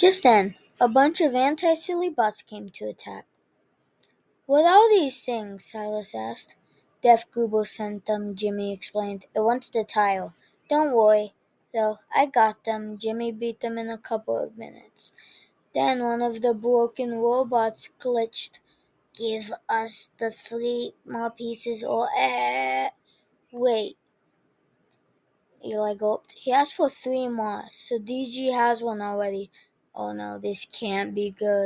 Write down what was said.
Just then, a bunch of anti-silly bots came to attack. "What are these things?" Silas asked. "Death Google sent them," Jimmy explained. "It wants the tile." "Don't worry, though. I got them." Jimmy beat them in a couple of minutes. Then one of the broken robots glitched. "Give us the 3 more pieces or Wait, Eli gulped. He asked for 3 more, so DG has one already. Oh no, this can't be good.